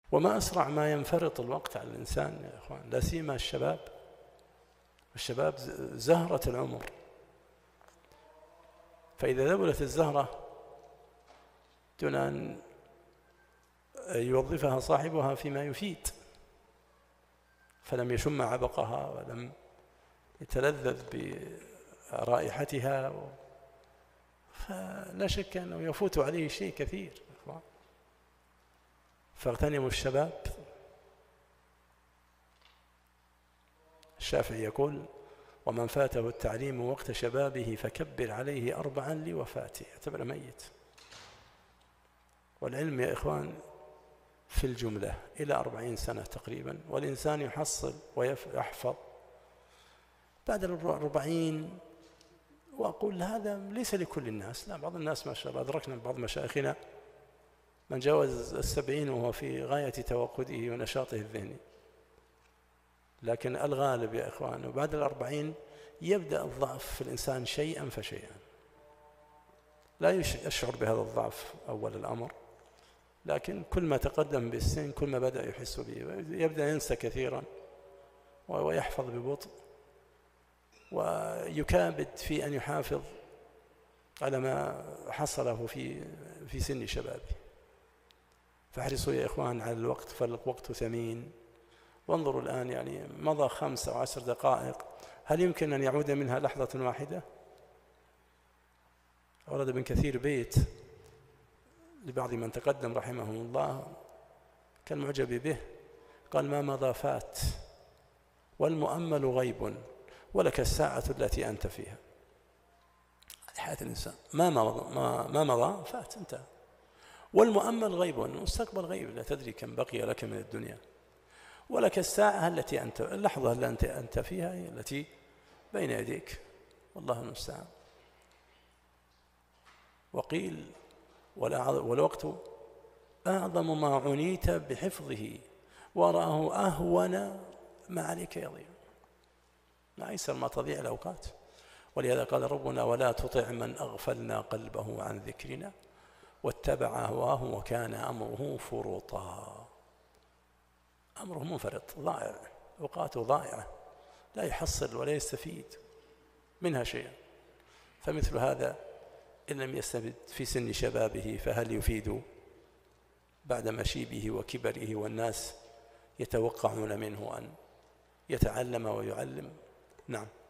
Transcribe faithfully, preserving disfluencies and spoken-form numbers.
وما أسرع ما ينفرط الوقت على الإنسان يا إخوان، لا سيما الشباب. الشباب زهرة العمر، فإذا ذبلت الزهرة دون أن يوظفها صاحبها فيما يفيد، فلم يشم عبقها ولم يتلذذ برائحتها، فلا شك أنه يفوت عليه شيء كثير. فاغتنموا الشباب. الشافعي يقول: ومن فاته التعليم وقت شبابه فكبر عليه أربعا لوفاته، اعتبر ميت. والعلم يا إخوان في الجملة إلى أربعين سنة تقريبا، والإنسان يحصل ويحفظ بعد الأربعين. وأقول هذا ليس لكل الناس، لا، بعض الناس ما شاء الله أدركنا بعض مشايخنا من جاوز السبعين وهو في غاية توقده ونشاطه الذهني، لكن الغالب يا إخوان وبعد الأربعين يبدأ الضعف في الإنسان شيئا فشيئا، لا يشعر بهذا الضعف أول الأمر، لكن كل ما تقدم بالسن كل ما بدأ يحس به، يبدأ ينسى كثيرا ويحفظ ببطء، ويكابد في أن يحافظ على ما حصله في في سن شبابه. فاحرصوا يا إخوان على الوقت، فالوقت ثمين. وانظروا الآن، يعني مضى خمس أو عشر دقائق، هل يمكن أن يعود منها لحظة واحدة؟ أورد ابن كثير بيت لبعض من تقدم رحمهم الله، كان معجب به، قال: ما مضى فات، والمؤمل غيب، ولك الساعة التي أنت فيها. هذه حياة الإنسان، ما مضى ما, ما مضى فات، انتهى. والمؤمل غيب، المستقبل غيب، لا تدري كم بقي لك من الدنيا. ولك الساعة التي أنت، اللحظة التي أنت فيها هي التي بين يديك، والله المستعان. وقيل: والوقت أعظم ما عنيت بحفظه، وراه أهون ما عليك يضيع. ما أيسر ما تضيع الأوقات. ولهذا قال ربنا: ولا تطع من أغفلنا قلبه عن ذكرنا واتبع هواه وكان أمره فرطا. أمره منفرط، ضائع، أوقاته ضائعة، لا يحصل ولا يستفيد منها شيئا. فمثل هذا إن لم يستفد في سن شبابه فهل يفيد بعد مشيبه وكبره والناس يتوقعون منه أن يتعلم ويعلم؟ نعم.